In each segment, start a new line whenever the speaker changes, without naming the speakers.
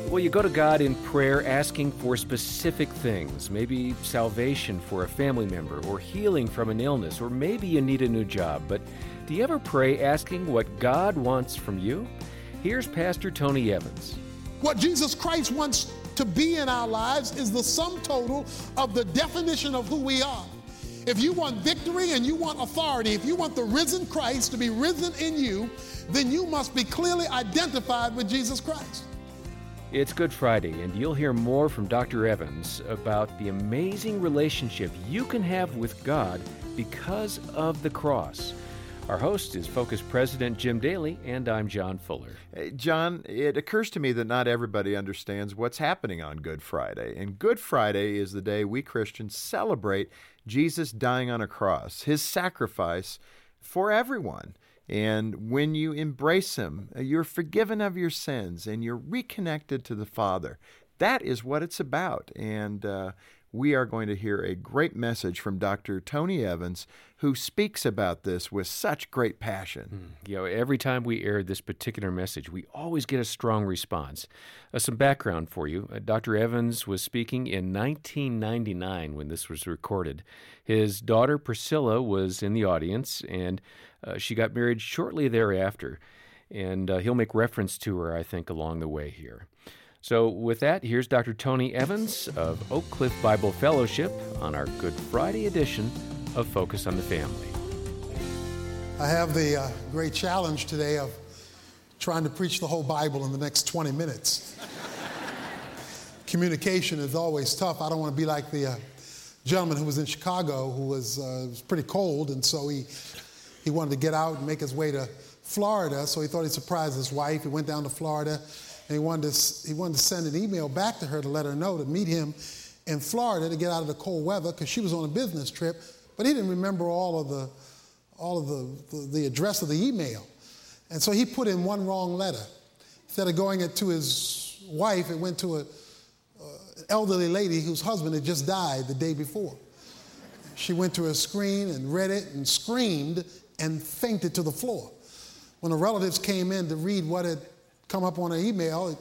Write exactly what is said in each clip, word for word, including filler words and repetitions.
Well, you go to God in prayer asking for specific things, maybe salvation for a family member, or healing from an illness, or maybe you need a new job. But do you ever pray asking what God wants from you? Here's Pastor Tony Evans.
What Jesus Christ wants to be in our lives is the sum total of the definition of who we are. If you want victory and you want authority, if you want the risen Christ to be risen in you, then you must be clearly identified with Jesus Christ.
It's Good Friday, and you'll hear more from Doctor Evans about the amazing relationship you can have with God because of the cross. Our host is Focus President Jim Daly, and I'm John Fuller.
Hey, John, it occurs to me that not everybody understands what's happening on Good Friday. And Good Friday is the day we Christians celebrate Jesus dying on a cross, his sacrifice for everyone. And when you embrace him, you're forgiven of your sins and you're reconnected to the Father. That is what it's about. And uh, we are going to hear a great message from Doctor Tony Evans, who speaks about this with such great passion.
Mm. You know, every time we air this particular message, we always get a strong response. Uh, some background for you. Uh, Doctor Evans was speaking in nineteen ninety-nine when this was recorded. His daughter Priscilla was in the audience, and uh, she got married shortly thereafter. And uh, he'll make reference to her, I think, along the way here. So with that, here's Doctor Tony Evans of Oak Cliff Bible Fellowship on our Good Friday edition of Focus on the Family.
I have the uh, great challenge today of trying to preach the whole Bible in the next twenty minutes. Communication is always tough. I don't want to be like the uh, gentleman who was in Chicago who was, uh, was pretty cold, and so he, he wanted to get out and make his way to Florida, so he thought he'd surprise his wife. He went down to Florida, and he wanted to, he wanted to send an email back to her to let her know to meet him in Florida to get out of the cold weather because she was on a business trip, but he didn't remember all of the all of the, the, the address of the email. And so he put in one wrong letter. Instead of going it to his wife, it went to a, uh, an elderly lady whose husband had just died the day before. She went to her screen and read it and screamed and fainted to the floor. When the relatives came in to read what had come up on her email,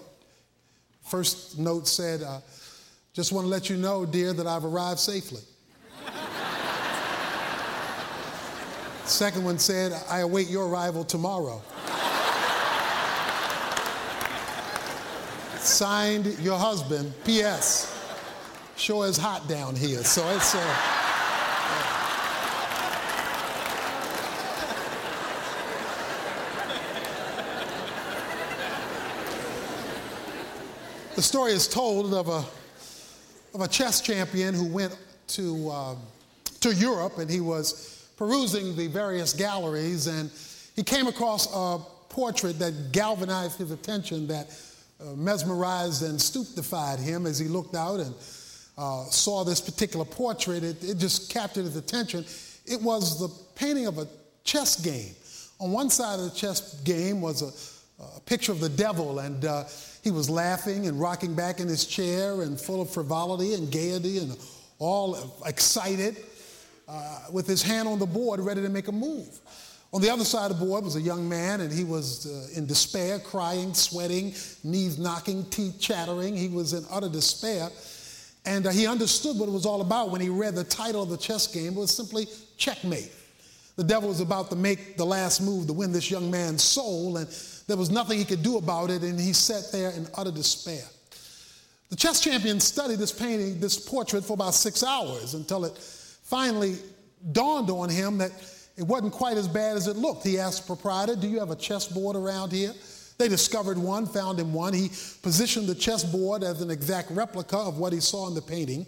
first note said, uh, just want to let you know, dear, that I've arrived safely. Second one said, I await your arrival tomorrow. Signed, your husband, P S Sure is hot down here, so it's... Uh, The story is told of a of a chess champion who went to uh, to Europe, and he was perusing the various galleries, and he came across a portrait that galvanized his attention, that uh, mesmerized and stupefied him as he looked out and uh, saw this particular portrait. It, it just captured his attention. It was the painting of a chess game. On one side of the chess game was a, a picture of the devil, and uh, he was laughing and rocking back in his chair and full of frivolity and gaiety and all excited uh, with his hand on the board ready to make a move. On the other side of the board was a young man, and he was uh, in despair, crying, sweating, knees knocking, teeth chattering. He was in utter despair. And uh, he understood what it was all about when he read the title of the chess game. It was simply checkmate. The devil was about to make the last move to win this young man's soul, and there was nothing he could do about it, and he sat there in utter despair. The chess champion studied this painting, this portrait, for about six hours until it finally dawned on him that it wasn't quite as bad as it looked. He asked the proprietor, do you have a chessboard around here? They discovered one, found him one. He positioned the chessboard as an exact replica of what he saw in the painting.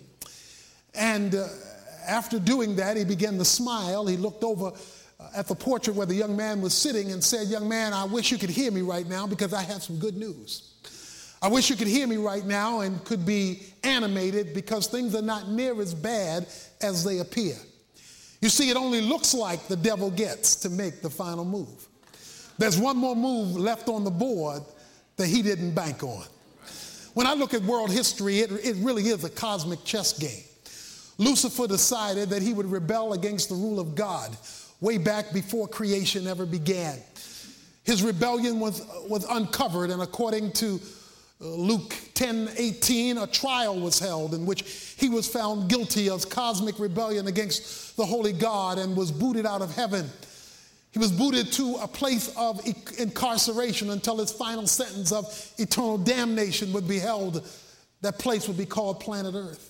And uh, after doing that, he began to smile. He looked over at the portrait where the young man was sitting and said, young man, I wish you could hear me right now because I have some good news. I wish you could hear me right now and could be animated because things are not near as bad as they appear. You see, it only looks like the devil gets to make the final move. There's one more move left on the board that he didn't bank on. When I look at world history, it, it really is a cosmic chess game. Lucifer decided that he would rebel against the rule of God way back before creation ever began. His rebellion was, was uncovered, and according to Uh, Luke ten eighteen, a trial was held in which he was found guilty of cosmic rebellion against the holy God and was booted out of heaven. He was booted to a place of incarceration until his final sentence of eternal damnation would be held. That place would be called planet Earth.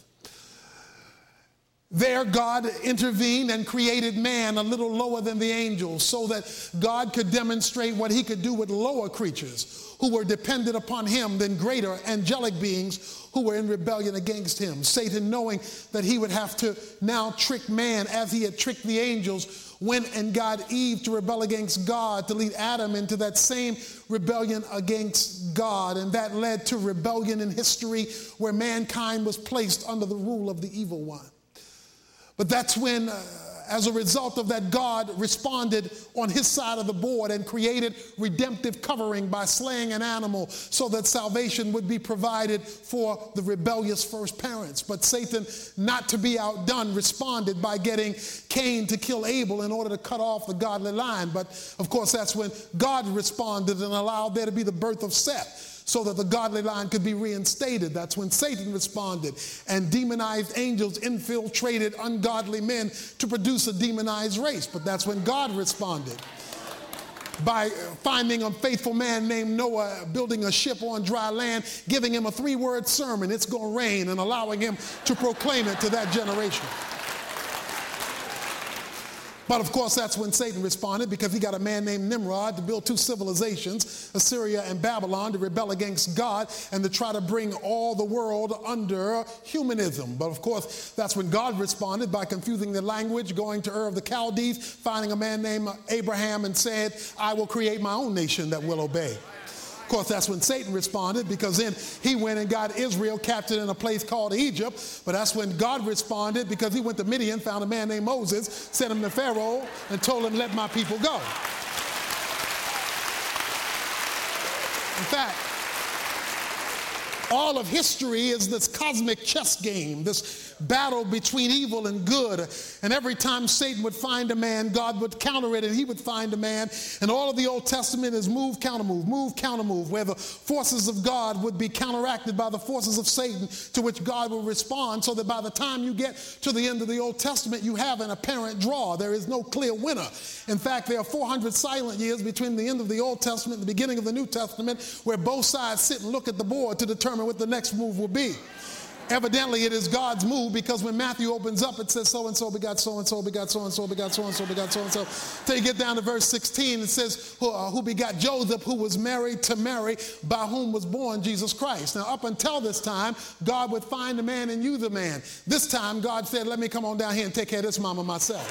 There, God intervened and created man a little lower than the angels so that God could demonstrate what he could do with lower creatures who were dependent upon him than greater angelic beings who were in rebellion against him. Satan, knowing that he would have to now trick man as he had tricked the angels, went and got Eve to rebel against God, to lead Adam into that same rebellion against God. And that led to rebellion in history where mankind was placed under the rule of the evil one. But that's when, uh, as a result of that, God responded on his side of the board and created redemptive covering by slaying an animal so that salvation would be provided for the rebellious first parents. But Satan, not to be outdone, responded by getting Cain to kill Abel in order to cut off the godly line. But of course, that's when God responded and allowed there to be the birth of Seth, so that the godly line could be reinstated. That's when Satan responded, and demonized angels infiltrated ungodly men to produce a demonized race. But that's when God responded by finding a faithful man named Noah, building a ship on dry land, giving him a three-word sermon, "It's going to rain," and allowing him to proclaim it to that generation. But of course, that's when Satan responded, because he got a man named Nimrod to build two civilizations, Assyria and Babylon, to rebel against God and to try to bring all the world under humanism. But of course, that's when God responded by confusing the language, going to Ur of the Chaldees, finding a man named Abraham, and said, "I will create my own nation that will obey." Of course, that's when Satan responded, because then he went and got Israel captured in a place called Egypt. But that's when God responded, because he went to Midian, found a man named Moses, sent him to Pharaoh, and told him, "Let my people go." In fact, all of history is this cosmic chess game, this battle between evil and good. And every time Satan would find a man, God would counter it, and he would find a man. And all of the Old Testament is move, counter move, move, counter move, where the forces of God would be counteracted by the forces of Satan, to which God will respond, so that by the time you get to the end of the Old Testament, you have an apparent draw. There is no clear winner. In fact, there are four hundred silent years between the end of the Old Testament and the beginning of the New Testament, where both sides sit and look at the board to determine what the next move will be. Evidently, it is God's move, because when Matthew opens up, it says so-and-so begot so-and-so begot so-and-so begot so-and-so begot so-and-so. Till you get down to verse sixteen, it says, who, uh, who begot Joseph, who was married to Mary, by whom was born Jesus Christ. Now, up until this time, God would find a man and use a man. This time, God said, "Let me come on down here and take care of this mama myself."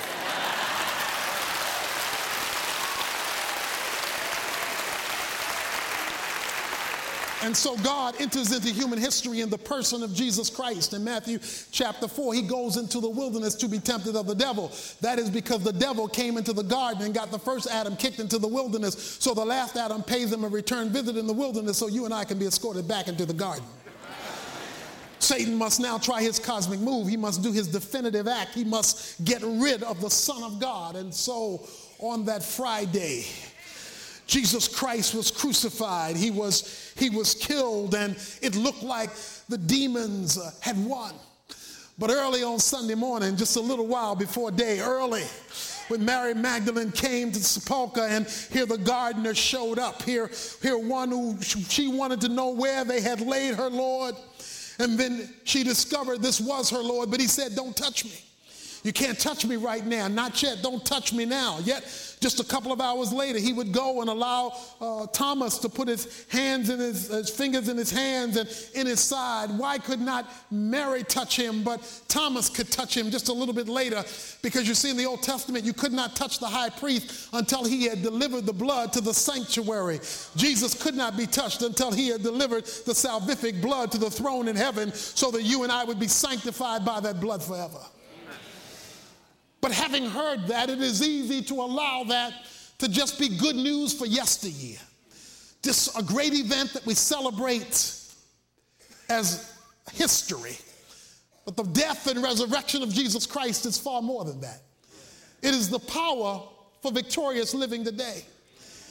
And so God enters into human history in the person of Jesus Christ. In Matthew chapter four, he goes into the wilderness to be tempted of the devil. That is because the devil came into the garden and got the first Adam kicked into the wilderness. So the last Adam pays him a return visit in the wilderness, so you and I can be escorted back into the garden. Satan must now try his cosmic move. He must do his definitive act. He must get rid of the Son of God. And so on that Friday, Jesus Christ was crucified. He was, he was killed, and it looked like the demons uh, had won. But early on Sunday morning, just a little while before day, early, when Mary Magdalene came to the sepulchre, and here the gardener showed up. Here, here one who she wanted to know where they had laid her Lord. And then she discovered this was her Lord, but he said, "Don't touch me. You can't touch me right now. Not yet. Don't touch me now." Yet, just a couple of hours later, he would go and allow uh, Thomas to put his hands in his, his fingers in his hands and in his side. Why could not Mary touch him, but Thomas could touch him just a little bit later? Because you see, in the Old Testament, you could not touch the high priest until he had delivered the blood to the sanctuary. Jesus could not be touched until he had delivered the salvific blood to the throne in heaven, so that you and I would be sanctified by that blood forever. But having heard that, it is easy to allow that to just be good news for yesteryear. Just a great event that we celebrate as history. But the death and resurrection of Jesus Christ is far more than that. It is the power for victorious living today.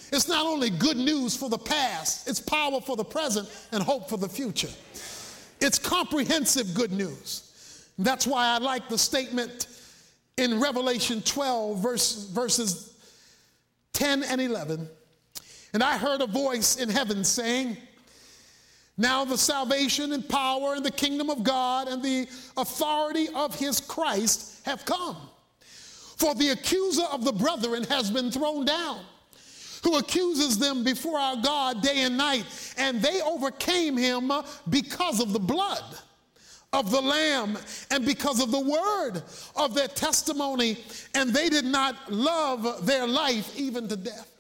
It's not only good news for the past, it's power for the present and hope for the future. It's comprehensive good news. That's why I like the statement in Revelation twelve, verse, verses ten and eleven. And I heard a voice in heaven saying, now the salvation and power and the kingdom of God and the authority of his Christ have come. For the accuser of the brethren has been thrown down, who accuses them before our God day and night. And they overcame him because of the blood of the Lamb and because of the word of their testimony. And they did not love their life even to death.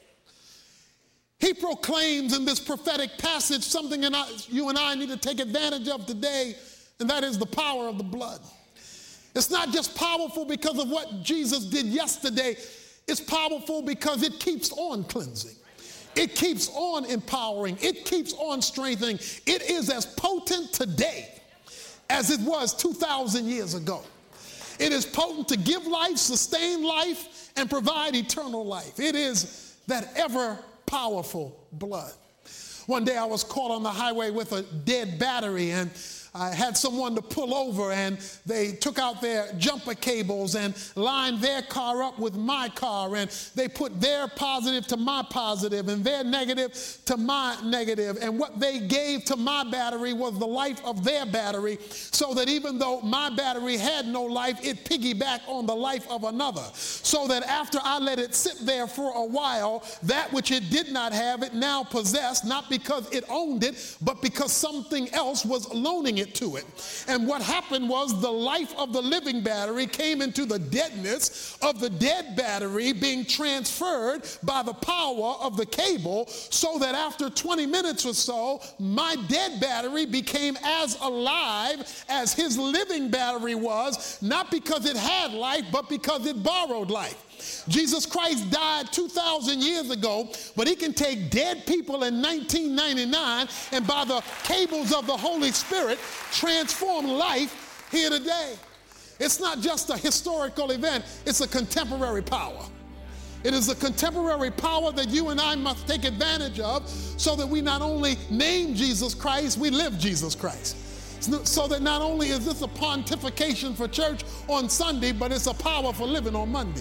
He proclaims in this prophetic passage something and I, you and I need to take advantage of today, and that is the power of the blood. It's not just powerful because of what Jesus did yesterday. It's powerful because it keeps on cleansing. It keeps on empowering. It keeps on strengthening. It is as potent today as it was two thousand years ago. It is potent to give life, sustain life, and provide eternal life. It is that ever powerful blood. One day I was caught on the highway with a dead battery, and I had someone to pull over, and they took out their jumper cables and lined their car up with my car, and they put their positive to my positive and their negative to my negative, and what they gave to my battery was the life of their battery, so that even though my battery had no life, it piggybacked on the life of another, so that after I let it sit there for a while, that which it did not have, it now possessed, not because it owned it, but because something else was loaning it to it. And what happened was the life of the living battery came into the deadness of the dead battery being transferred by the power of the cable, so that after twenty minutes or so, my dead battery became as alive as his living battery was, not because it had life, but because it borrowed life. Jesus Christ died two thousand years ago, but he can take dead people in nineteen ninety-nine and by the cables of the Holy Spirit transform life here today. It's not just a historical event, it's a contemporary power. It is a contemporary power that you and I must take advantage of, so that we not only name Jesus Christ, we live Jesus Christ. So that not only is this a pontification for church on Sunday, but it's a power for living on Monday.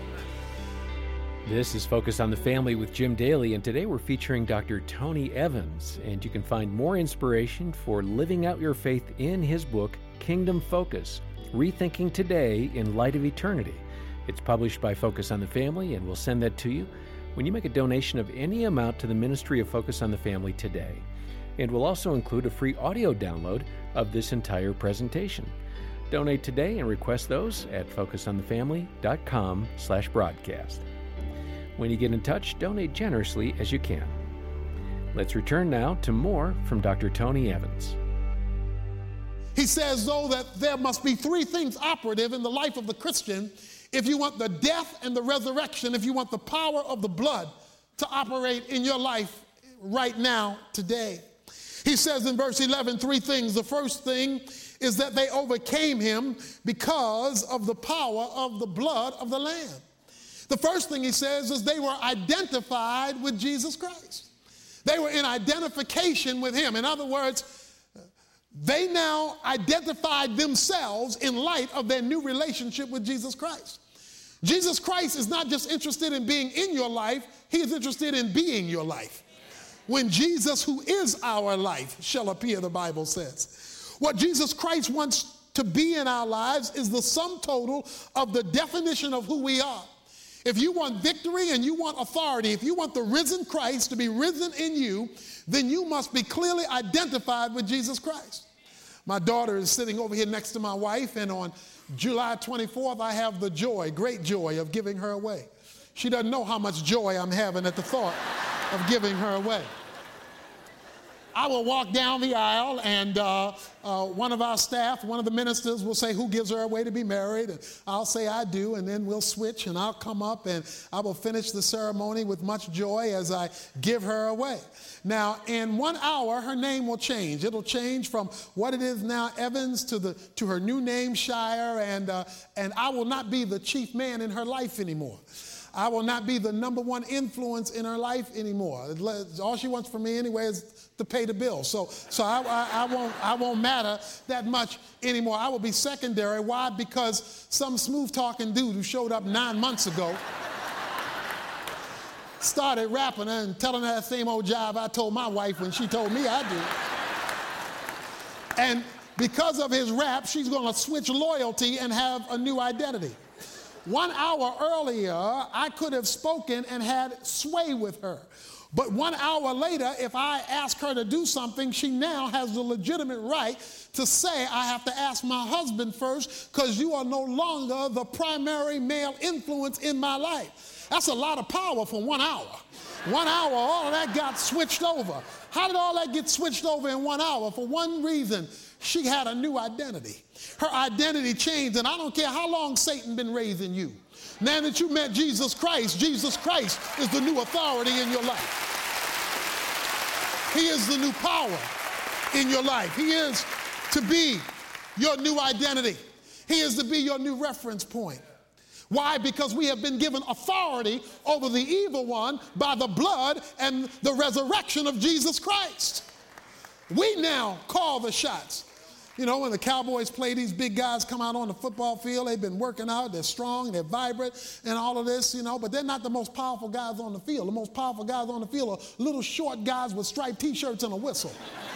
This is Focus on the Family with Jim Daly, and today we're featuring Doctor Tony Evans, and you can find more inspiration for living out your faith in his book, Kingdom Focus, Rethinking Today in Light of Eternity. It's published by Focus on the Family, and we'll send that to you when you make a donation of any amount to the ministry of Focus on the Family today. And we'll also include a free audio download of this entire presentation. Donate today and request those at focusonthefamily.com slash broadcast. When you get in touch, donate generously as you can. Let's return now to more from Doctor Tony Evans.
He says, though, that there must be three things operative in the life of the Christian if you want the death and the resurrection, if you want the power of the blood to operate in your life right now, today. He says in verse eleven, three things. The first thing is that they overcame him because of the power of the blood of the Lamb. The first thing he says is they were identified with Jesus Christ. They were in identification with him. In other words, they now identified themselves in light of their new relationship with Jesus Christ. Jesus Christ is not just interested in being in your life, he is interested in being your life. When Jesus, who is our life, shall appear, the Bible says. What Jesus Christ wants to be in our lives is the sum total of the definition of who we are. If you want victory and you want authority, if you want the risen Christ to be risen in you, then you must be clearly identified with Jesus Christ. My daughter is sitting over here next to my wife, and on July twenty-fourth, I have the joy, great joy, of giving her away. She doesn't know how much joy I'm having at the thought of giving her away. I will walk down the aisle, and uh, uh, one of our staff, one of the ministers, will say, who gives her away to be married? And I'll say, I do, and then we'll switch, and I'll come up, and I will finish the ceremony with much joy as I give her away. Now, in one hour, her name will change. It'll change from what it is now, Evans, to the to her new name, Shire, and uh, and I will not be the chief man in her life anymore. I will not be the number one influence in her life anymore. All she wants from me anyway is to pay the bill. So, so I, I, I won't, I won't matter that much anymore. I will be secondary. Why? Because some smooth-talking dude who showed up nine months ago started rapping and telling her that same old jive I told my wife when she told me I did. And because of his rap, she's going to switch loyalty and have a new identity. One hour earlier, I could have spoken and had sway with her. But one hour later, if I ask her to do something, she now has the legitimate right to say, I have to ask my husband first because you are no longer the primary male influence in my life. That's a lot of power for one hour. One hour, all of that got switched over. How did all that get switched over in one hour? For one reason, she had a new identity. Her identity changed, and I don't care how long Satan been raising you. Now that you met Jesus Christ, Jesus Christ is the new authority in your life. He is the new power in your life. He is to be your new identity. He is to be your new reference point. Why? Because we have been given authority over the evil one by the blood and the resurrection of Jesus Christ. We now call the shots. You know, when the Cowboys play, these big guys come out on the football field. They've been working out. They're strong. They're vibrant and all of this, you know, but they're not the most powerful guys on the field. The most powerful guys on the field are little short guys with striped T-shirts and a whistle.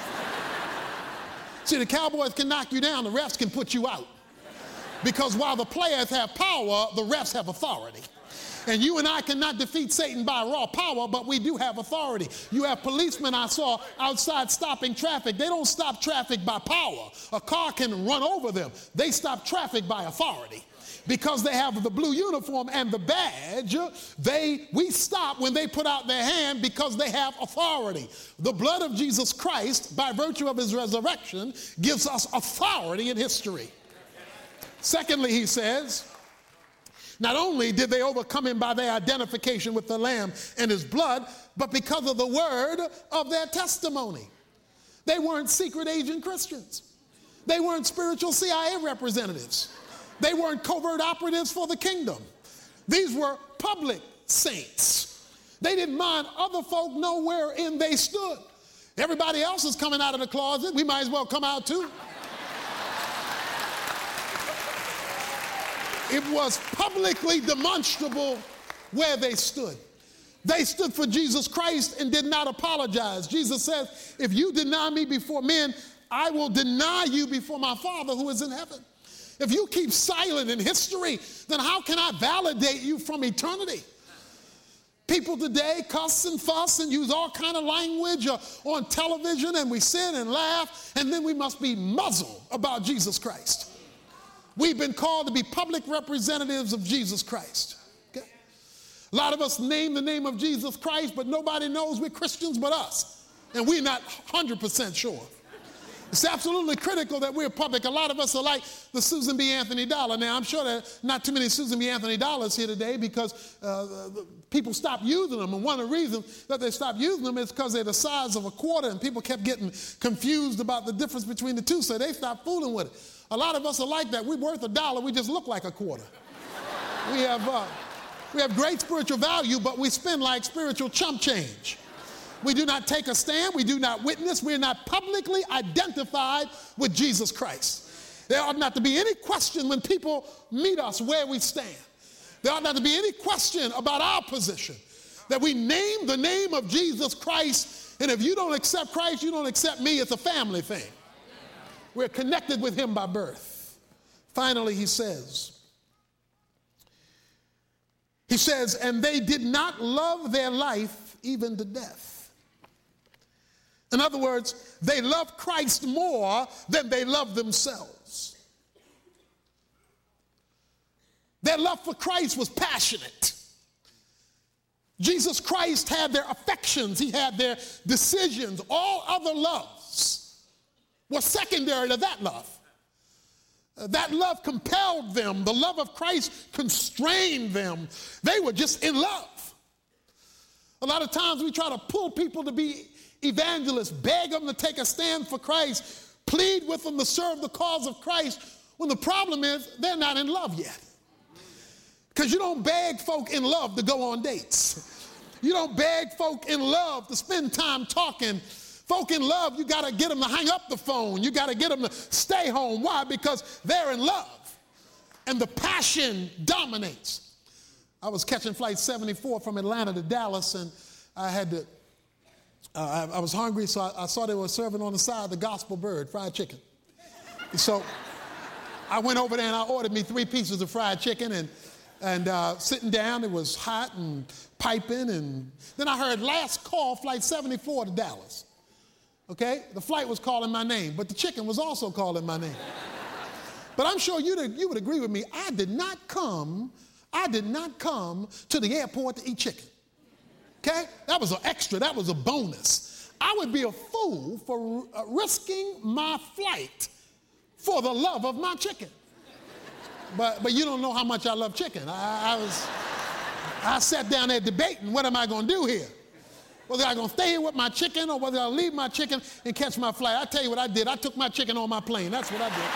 See, the Cowboys can knock you down. The refs can put you out. Because while the players have power, the refs have authority. And you and I cannot defeat Satan by raw power, but we do have authority. You have policemen I saw outside stopping traffic. They don't stop traffic by power. A car can run over them. They stop traffic by authority. Because they have the blue uniform and the badge, they, we stop when they put out their hand because they have authority. The blood of Jesus Christ, by virtue of his resurrection, gives us authority in history. Secondly, he says, not only did they overcome him by their identification with the Lamb and his blood, but because of the word of their testimony. They weren't secret agent Christians. They weren't spiritual C I A representatives. They weren't covert operatives for the kingdom. These were public saints. They didn't mind other folk know wherein they stood. Everybody else is coming out of the closet. We might as well come out too. It was publicly demonstrable where they stood. They stood for Jesus Christ and did not apologize. Jesus says, if you deny me before men, I will deny you before my Father who is in heaven. If you keep silent in history, then how can I validate you from eternity? People today cuss and fuss and use all kind of language uh, on television, and we sit and laugh, and then we must be muzzled about Jesus Christ. We've been called to be public representatives of Jesus Christ. Okay? A lot of us name the name of Jesus Christ, but nobody knows we're Christians but us. And we're not one hundred percent sure. It's absolutely critical that we're public. A lot of us are like the Susan B. Anthony dollar. Now, I'm sure there are not too many Susan B. Anthony dollars here today because uh, people stopped using them. And one of the reasons that they stopped using them is because they're the size of a quarter, and people kept getting confused about the difference between the two, so they stopped fooling with it. A lot of us are like that. We're worth a dollar. We just look like a quarter. We have, uh, we have great spiritual value, but we spend like spiritual chump change. We do not take a stand. We do not witness. We are not publicly identified with Jesus Christ. There ought not to be any question when people meet us where we stand. There ought not to be any question about our position. That we name the name of Jesus Christ, and if you don't accept Christ, you don't accept me. It's a family thing. We're connected with him by birth. Finally, he says, he says, and they did not love their life even to death. In other words, they loved Christ more than they loved themselves. Their love for Christ was passionate. Jesus Christ had their affections. He had their decisions. All other loves was secondary to that love. Uh, that love compelled them. The love of Christ constrained them. They were just in love. A lot of times we try to pull people to be evangelists, beg them to take a stand for Christ, plead with them to serve the cause of Christ, when the problem is they're not in love yet. Because you don't beg folk in love to go on dates. You don't beg folk in love to spend time talking. Folk in love, you got to get them to hang up the phone. You got to get them to stay home. Why? Because they're in love. And the passion dominates. I was catching flight seventy-four from Atlanta to Dallas, and I had to, uh, I, I was hungry, so I, I saw they were serving on the side the gospel bird, fried chicken. And so I went over there and I ordered me three pieces of fried chicken, and And uh, sitting down, it was hot and piping. And then I heard last call, flight seventy-four to Dallas. Okay? The flight was calling my name, but the chicken was also calling my name. But I'm sure you'd, you would agree with me. I did not come, I did not come to the airport to eat chicken. Okay? That was an extra. That was a bonus. I would be a fool for uh, risking my flight for the love of my chicken. But but you don't know how much I love chicken. I, I was, I sat down there debating, what am I going to do here? Whether I'm going to stay here with my chicken or whether I'll leave my chicken and catch my flight. I tell you what I did. I took my chicken on my plane. That's what I did.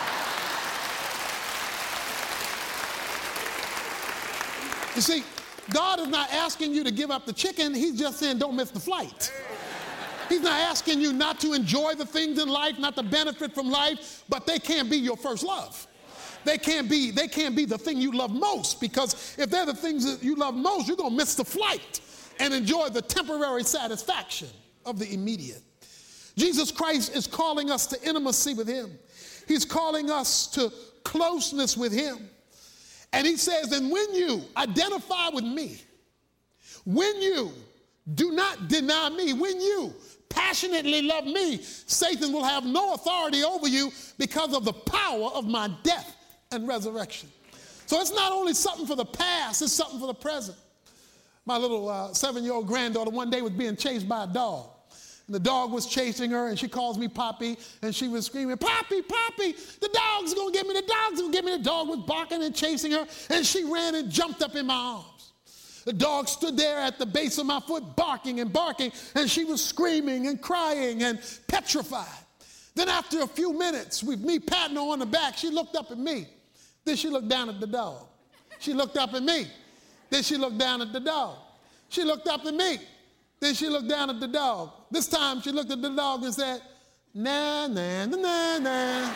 You see, God is not asking you to give up the chicken. He's just saying don't miss the flight. He's not asking you not to enjoy the things in life, not to benefit from life, but they can't be your first love. They can't be, they can't be the thing you love most, because if they're the things that you love most, you're going to miss the flight and enjoy the temporary satisfaction of the immediate. Jesus Christ is calling us to intimacy with him. He's calling us to closeness with him. And he says, and when you identify with me, when you do not deny me, when you passionately love me, Satan will have no authority over you because of the power of my death and resurrection. So it's not only something for the past, it's something for the present. My little uh, seven-year-old granddaughter one day was being chased by a dog. And the dog was chasing her, and she calls me Poppy, and she was screaming, Poppy, Poppy, the dog's gonna get me, the dog's gonna get me. The dog was barking and chasing her, and she ran and jumped up in my arms. The dog stood there at the base of my foot, barking and barking, and she was screaming and crying and petrified. Then after a few minutes, with me patting her on the back, she looked up at me. Then she looked down at the dog. She looked up at me. Then she looked down at the dog. She looked up at me. Then she looked down at the dog. This time she looked at the dog and said, nah, nah, nah, nah, nah.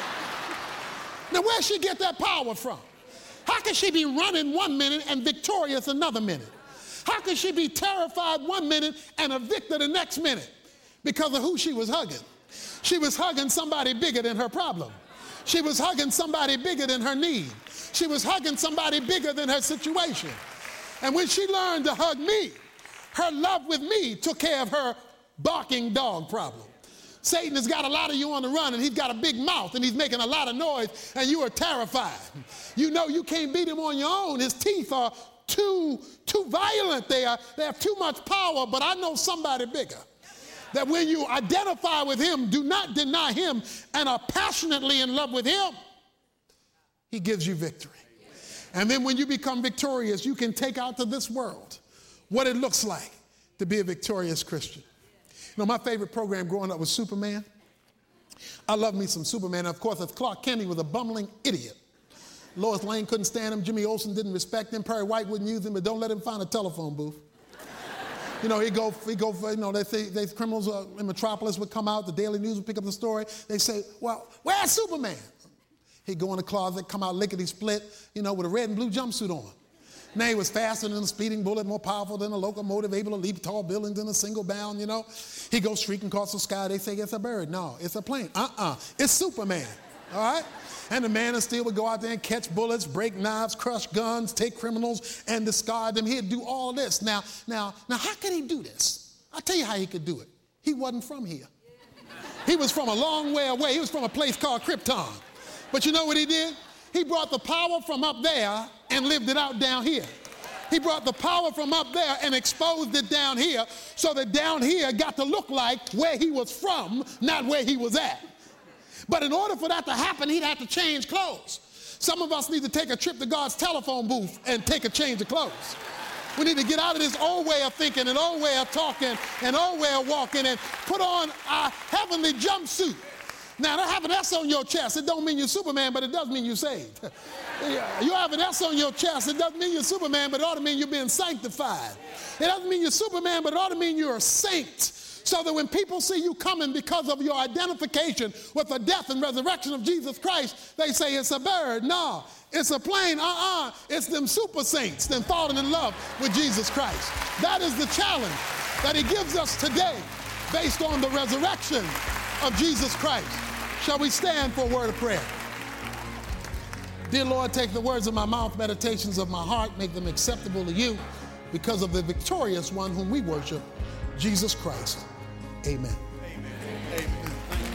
Now where'd she get that power from? How could she be running one minute and victorious another minute? How could she be terrified one minute and a victor the next minute? Because of who she was hugging. She was hugging somebody bigger than her problem. She was hugging somebody bigger than her need. She was hugging somebody bigger than her situation. And when she learned to hug me, her love with me took care of her barking dog problem. Satan has got a lot of you on the run, and he's got a big mouth, and he's making a lot of noise, and you are terrified. You know you can't beat him on your own. His teeth are too, too violent. They, are, they have too much power, but I know somebody bigger. That when you identify with him, do not deny him, and are passionately in love with him, he gives you victory. And then when you become victorious, you can take out to this world what it looks like to be a victorious Christian. You know, my favorite program growing up was Superman. I love me some Superman. And of course, Clark Kent was a bumbling idiot. Lois Lane couldn't stand him. Jimmy Olsen didn't respect him. Perry White wouldn't use him, but don't let him find a telephone booth. You know, he'd go, he'd go for, you know, they say they, criminals uh, in Metropolis would come out, the Daily News would pick up the story. They say, well, where's Superman? He'd go in the closet, come out lickety-split, you know, with a red and blue jumpsuit on. Now he was faster than a speeding bullet, more powerful than a locomotive, able to leap tall buildings in a single bound, you know. He goes streaking across the sky. They say it's a bird. No, it's a plane. Uh-uh. It's Superman, all right? And the Man of Steel would go out there and catch bullets, break knives, crush guns, take criminals, and discard them. He'd do all this. Now, now, now, how could he do this? I'll tell you how he could do it. He wasn't from here. He was from a long way away. He was from a place called Krypton. But you know what he did? He brought the power from up there and lived it out down here. He brought the power from up there and exposed it down here, so that down here got to look like where he was from, not where he was at. But in order for that to happen, he'd have to change clothes. Some of us need to take a trip to God's telephone booth and take a change of clothes. We need to get out of this old way of thinking and old way of talking and old way of walking and put on our heavenly jumpsuit. Now, to have an S on your chest, it don't mean you're Superman, but it does mean you're saved. You have an S on your chest, it doesn't mean you're Superman, but it ought to mean you're being sanctified. It doesn't mean you're Superman, but it ought to mean you're a saint. So that when people see you coming because of your identification with the death and resurrection of Jesus Christ, they say it's a bird. No, it's a plane. Uh-uh. It's them super saints, them falling in love with Jesus Christ. That is the challenge that he gives us today based on the resurrection of Jesus Christ. Shall we stand for a word of prayer? Dear Lord, take the words of my mouth, meditations of my heart, make them acceptable to you because of the victorious one whom we worship, Jesus Christ. Amen. Amen. Amen.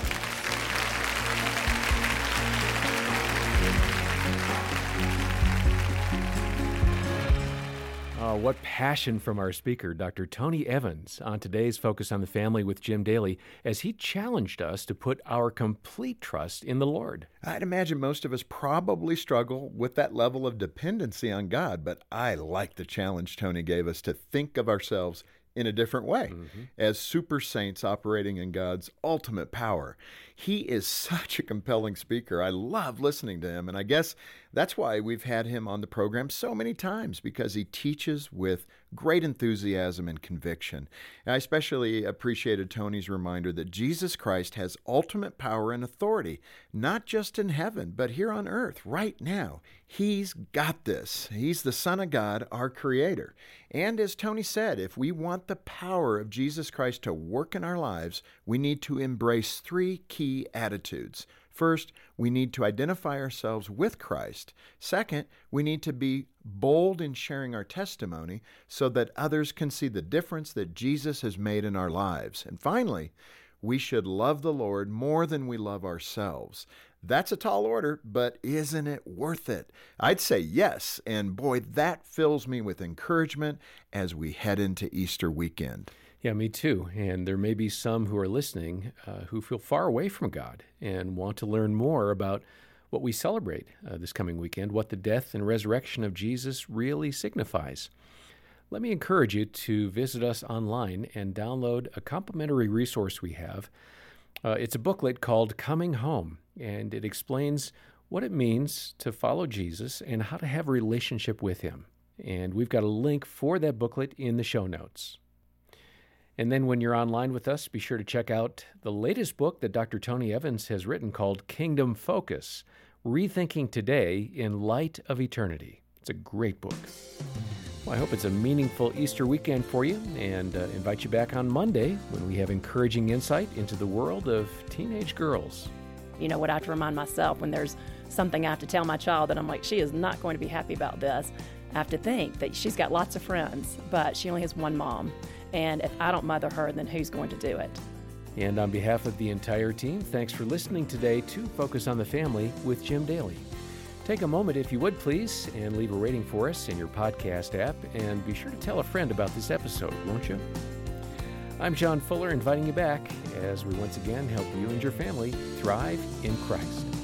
Oh, what passion from our speaker, Doctor Tony Evans, on today's Focus on the Family with Jim Daly, as he challenged us to put our complete trust in the Lord.
I'd imagine most of us probably struggle with that level of dependency on God, but I like the challenge Tony gave us to think of ourselves in a different way, mm-hmm. as super saints operating in God's ultimate power. He is such a compelling speaker. I love listening to him, and I guess that's why we've had him on the program so many times, because he teaches with great enthusiasm and conviction. And I especially appreciated Tony's reminder that Jesus Christ has ultimate power and authority, not just in heaven, but here on earth, right now. He's got this. He's the Son of God, our Creator. And as Tony said, if we want the power of Jesus Christ to work in our lives, we need to embrace three key attitudes. First, we need to identify ourselves with Christ. Second, we need to be bold in sharing our testimony so that others can see the difference that Jesus has made in our lives. And finally, we should love the Lord more than we love ourselves. That's a tall order, but isn't it worth it? I'd say yes, and boy, that fills me with encouragement as we head into Easter weekend.
Yeah, me too. And there may be some who are listening uh, who feel far away from God and want to learn more about what we celebrate uh, this coming weekend, what the death and resurrection of Jesus really signifies. Let me encourage you to visit us online and download a complimentary resource we have. Uh, it's a booklet called Coming Home, and it explains what it means to follow Jesus and how to have a relationship with him. And we've got a link for that booklet in the show notes. And then when you're online with us, be sure to check out the latest book that Doctor Tony Evans has written called Kingdom Focus, Rethinking Today in Light of Eternity. It's a great book. Well, I hope it's a meaningful Easter weekend for you, and uh, invite you back on Monday when we have encouraging insight into the world of teenage girls.
You know what I have to remind myself when there's something I have to tell my child that I'm like, she is not going to be happy about this. I have to think that she's got lots of friends, but she only has one mom. And if I don't mother her, then who's going to do it?
And on behalf of the entire team, thanks for listening today to Focus on the Family with Jim Daly. Take a moment, if you would, please, and leave a rating for us in your podcast app, and be sure to tell a friend about this episode, won't you? I'm John Fuller, inviting you back as we once again help you and your family thrive in Christ.